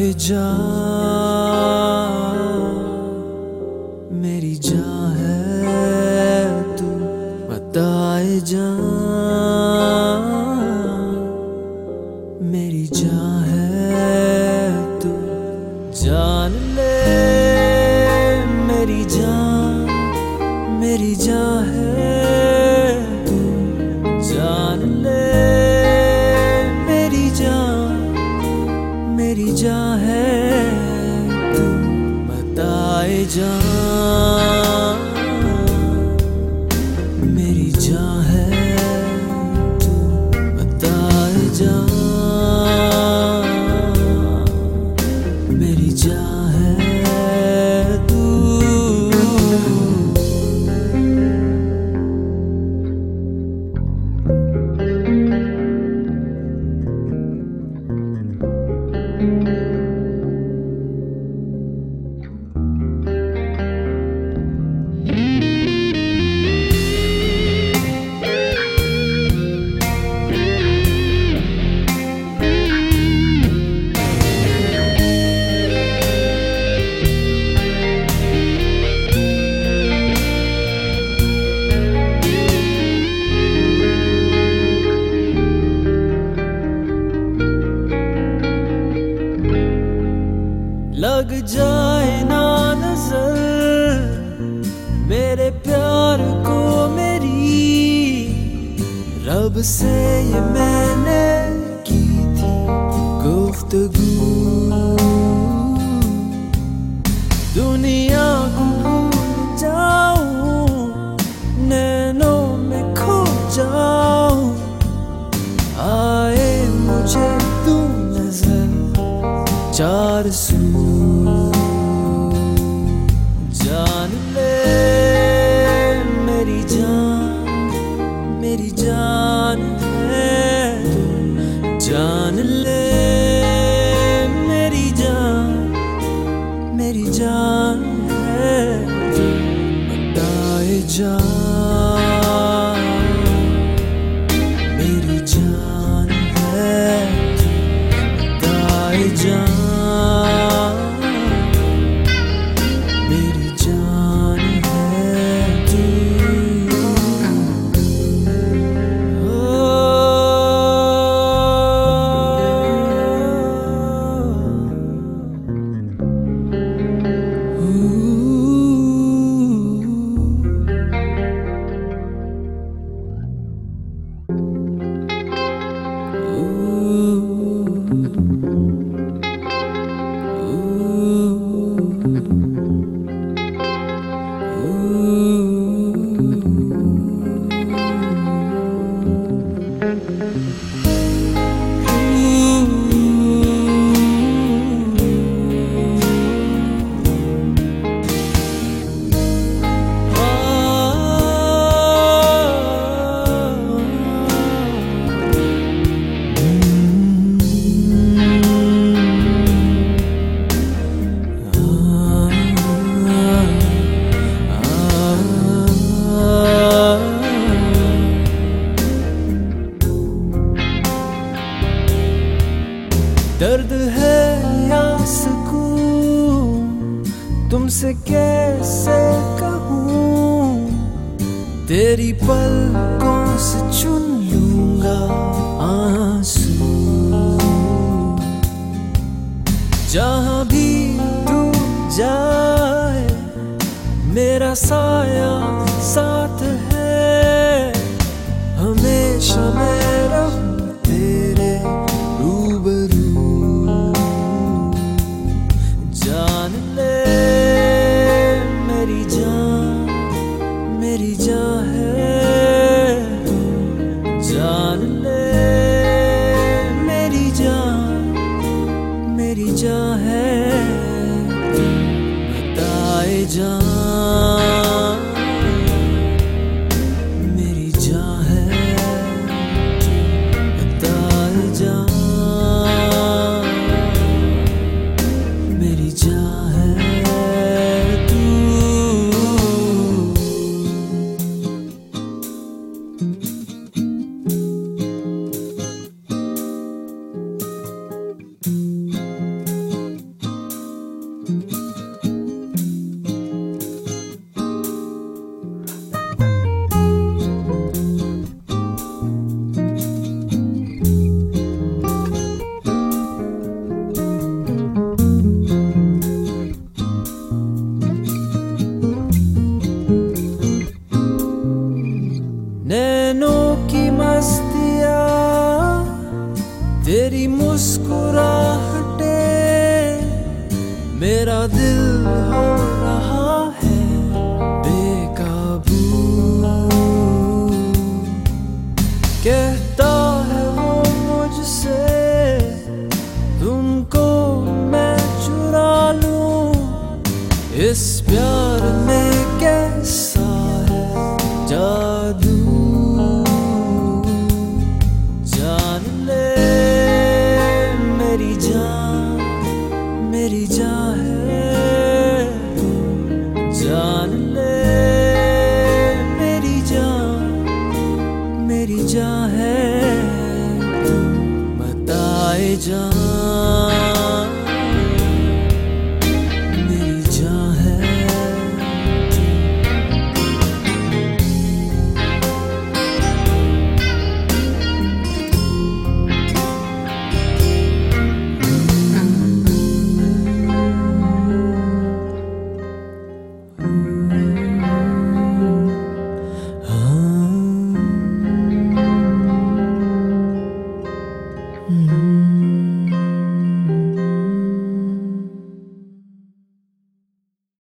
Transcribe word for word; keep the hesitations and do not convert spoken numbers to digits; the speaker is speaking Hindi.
जा मेरी जान है तू, बताए जा मेरी जान है तू, जान ले मेरी जान, मेरी जान है तू, जान ले मेरी जान, मेरी जान है तू, बताए जा मेरी जान है तू, बताए जा मेरी जान है तू। लग जाए ना नजर मेरे प्यार को मेरी, रब से ये मैंने की थी गुफ्तगू, दुनिया को भूल जाऊं, नैनों में खो जाऊं, आए मुझे तू नजर चार सू, जान ले मेरी जान, मेरी जान है तू, जान ले मेरी जान, मेरी जान है तू, बताए जा मेरी जान है तू, बताए जा मेरी जान है तू। दर्द है या सुकून तुमसे कैसे कहूँ, तेरी पलकों से चुन लूंगा आंसू, जहाँ भी तू जाए मेरा साया साथ है, हमेशा मैं रहूं तेरे रूबरू, जान ले मेरी जान, मेरी जान है तू, जान ले मेरी जान, मेरी जान है तू, बताए जा मेरी जान है तू, बताए जा मेरी जान है तू। नैनों की मस्तिया, तेरी मुस्कुराहटे, मेरा दिल हो रहा है बेकाबू। कहता है वो मुझसे तुमको मैं चुरा लूं, इस प्यार में कैसा है जादू। जान ले मेरी जान, मेरी जान है, जान ले मेरी जान, मेरी जान है, बताए जान मेरी जान है। Mm-hmm.